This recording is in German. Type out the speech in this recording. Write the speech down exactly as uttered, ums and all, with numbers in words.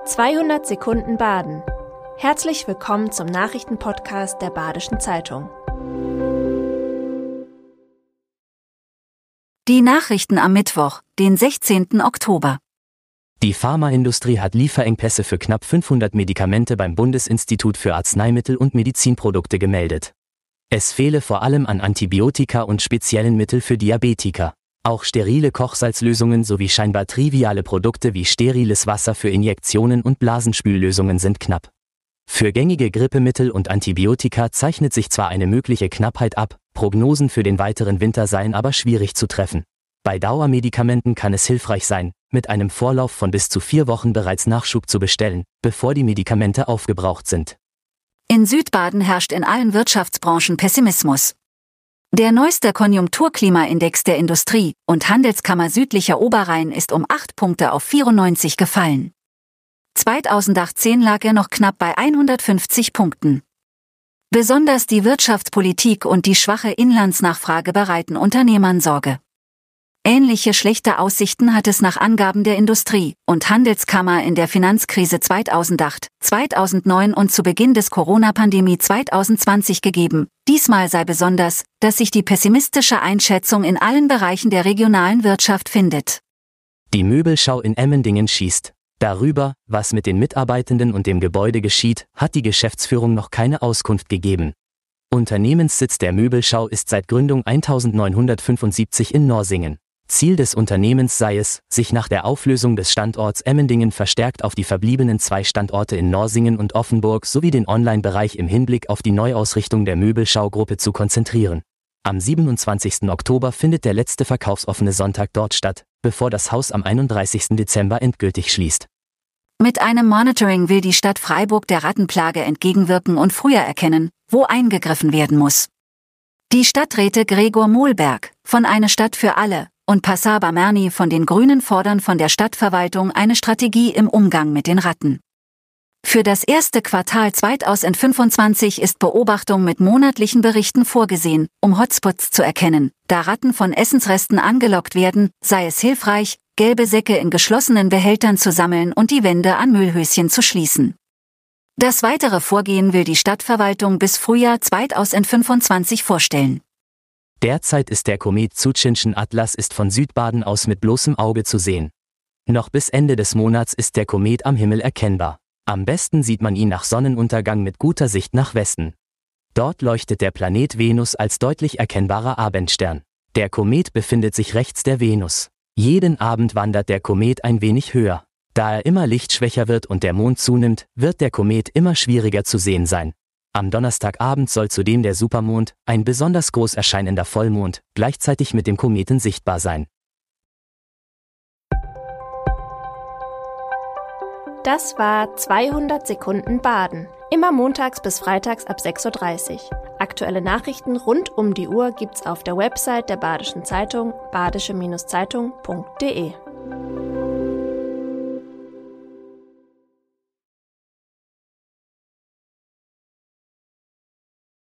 zweihundert Sekunden Baden. Herzlich willkommen zum Nachrichtenpodcast der Badischen Zeitung. Die Nachrichten am Mittwoch, den sechzehnten Oktober. Die Pharmaindustrie hat Lieferengpässe für knapp fünfhundert Medikamente beim Bundesinstitut für Arzneimittel und Medizinprodukte gemeldet. Es fehle vor allem an Antibiotika und speziellen Mitteln für Diabetiker. Auch sterile Kochsalzlösungen sowie scheinbar triviale Produkte wie steriles Wasser für Injektionen und Blasenspüllösungen sind knapp. Für gängige Grippemittel und Antibiotika zeichnet sich zwar eine mögliche Knappheit ab, Prognosen für den weiteren Winter seien aber schwierig zu treffen. Bei Dauermedikamenten kann es hilfreich sein, mit einem Vorlauf von bis zu vier Wochen bereits Nachschub zu bestellen, bevor die Medikamente aufgebraucht sind. In Südbaden herrscht in allen Wirtschaftsbranchen Pessimismus. Der neueste Konjunkturklimaindex der Industrie- und Handelskammer Südlicher Oberrhein ist um acht Punkte auf vierundneunzig gefallen. zweitausendachtzehn lag er noch knapp bei hundertfünfzig Punkten. Besonders die Wirtschaftspolitik und die schwache Inlandsnachfrage bereiten Unternehmern Sorge. Ähnliche schlechte Aussichten hat es nach Angaben der Industrie- und Handelskammer in der Finanzkrise zweitausendacht, zweitausendneun und zu Beginn des Corona-Pandemie zweitausendzwanzig gegeben. Diesmal sei besonders, dass sich die pessimistische Einschätzung in allen Bereichen der regionalen Wirtschaft findet. Die Möbelschau in Emmendingen schießt. Darüber, was mit den Mitarbeitenden und dem Gebäude geschieht, hat die Geschäftsführung noch keine Auskunft gegeben. Unternehmenssitz der Möbelschau ist seit Gründung neunzehnhundertfünfundsiebzig in Norsingen. Ziel des Unternehmens sei es, sich nach der Auflösung des Standorts Emmendingen verstärkt auf die verbliebenen zwei Standorte in Norsingen und Offenburg sowie den Online-Bereich im Hinblick auf die Neuausrichtung der Möbelschau-Gruppe zu konzentrieren. Am siebenundzwanzigsten Oktober findet der letzte verkaufsoffene Sonntag dort statt, bevor das Haus am einunddreißigsten Dezember endgültig schließt. Mit einem Monitoring will die Stadt Freiburg der Rattenplage entgegenwirken und früher erkennen, wo eingegriffen werden muss. Die Stadträte Gregor Mohlberg von Eine Stadt für alle und Passar Bamerni von den Grünen fordern von der Stadtverwaltung eine Strategie im Umgang mit den Ratten. Für das erste Quartal zweitausendfünfundzwanzig ist Beobachtung mit monatlichen Berichten vorgesehen, um Hotspots zu erkennen. Da Ratten von Essensresten angelockt werden, sei es hilfreich, gelbe Säcke in geschlossenen Behältern zu sammeln und die Wände an Müllhöschen zu schließen. Das weitere Vorgehen will die Stadtverwaltung bis Frühjahr zweitausendfünfundzwanzig vorstellen. Derzeit ist der Komet Tsuchinshan Atlas ist von Südbaden aus mit bloßem Auge zu sehen. Noch bis Ende des Monats ist der Komet am Himmel erkennbar. Am besten sieht man ihn nach Sonnenuntergang mit guter Sicht nach Westen. Dort leuchtet der Planet Venus als deutlich erkennbarer Abendstern. Der Komet befindet sich rechts der Venus. Jeden Abend wandert der Komet ein wenig höher. Da er immer lichtschwächer wird und der Mond zunimmt, wird der Komet immer schwieriger zu sehen sein. Am Donnerstagabend soll zudem der Supermond, ein besonders groß erscheinender Vollmond, gleichzeitig mit dem Kometen sichtbar sein. Das war zweihundert Sekunden Baden. Immer montags bis freitags ab sechs Uhr dreißig. Aktuelle Nachrichten rund um die Uhr gibt's auf der Website der Badischen Zeitung badische Zeitung punkt de.